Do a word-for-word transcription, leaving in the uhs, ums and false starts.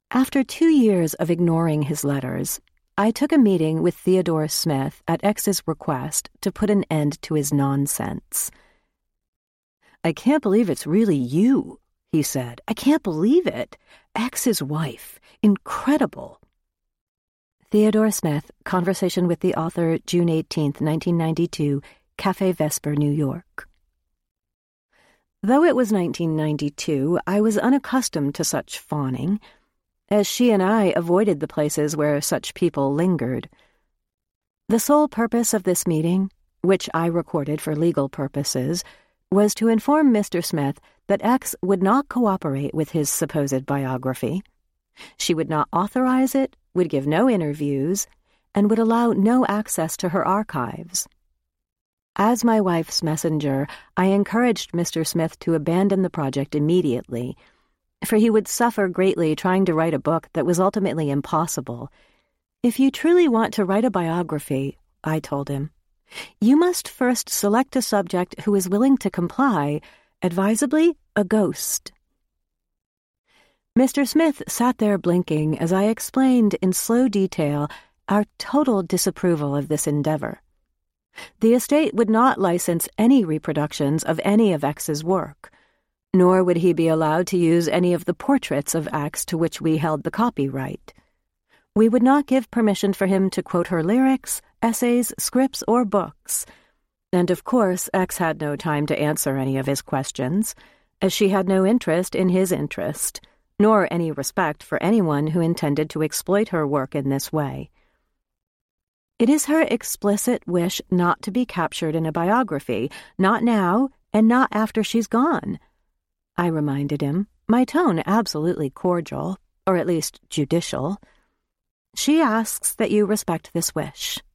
After two years of ignoring his letters, I took a meeting with Theodore Smith at X's request to put an end to his nonsense. "I can't believe it's really you," he said. "I can't believe it. X's wife. Incredible." Theodore Smith, Conversation with the Author, June eighteenth, nineteen ninety-two, Café Vesper, New York. Though it was nineteen ninety-two, I was unaccustomed to such fawning, as she and I avoided the places where such people lingered. The sole purpose of this meeting, which I recorded for legal purposes, was to inform Mister Smith that X would not cooperate with his supposed biography. She would not authorize it, would give no interviews, and would allow no access to her archives. As my wife's messenger, I encouraged Mister Smith to abandon the project immediately, for he would suffer greatly trying to write a book that was ultimately impossible. "If you truly want to write a biography," I told him, "you must first select a subject who is willing to comply, advisably a ghost." Mister Smith sat there blinking as I explained in slow detail our total disapproval of this endeavor. The estate would not license any reproductions of any of X's work, nor would he be allowed to use any of the portraits of X to which we held the copyright. We would not give permission for him to quote her lyrics, essays, scripts, or books. And of course, X had no time to answer any of his questions, as she had no interest in his interest, nor any respect for anyone who intended to exploit her work in this way. It is her explicit wish not to be captured in a biography, not now, and not after she's gone, I reminded him, my tone absolutely cordial, or at least judicial. She asks that you respect this wish.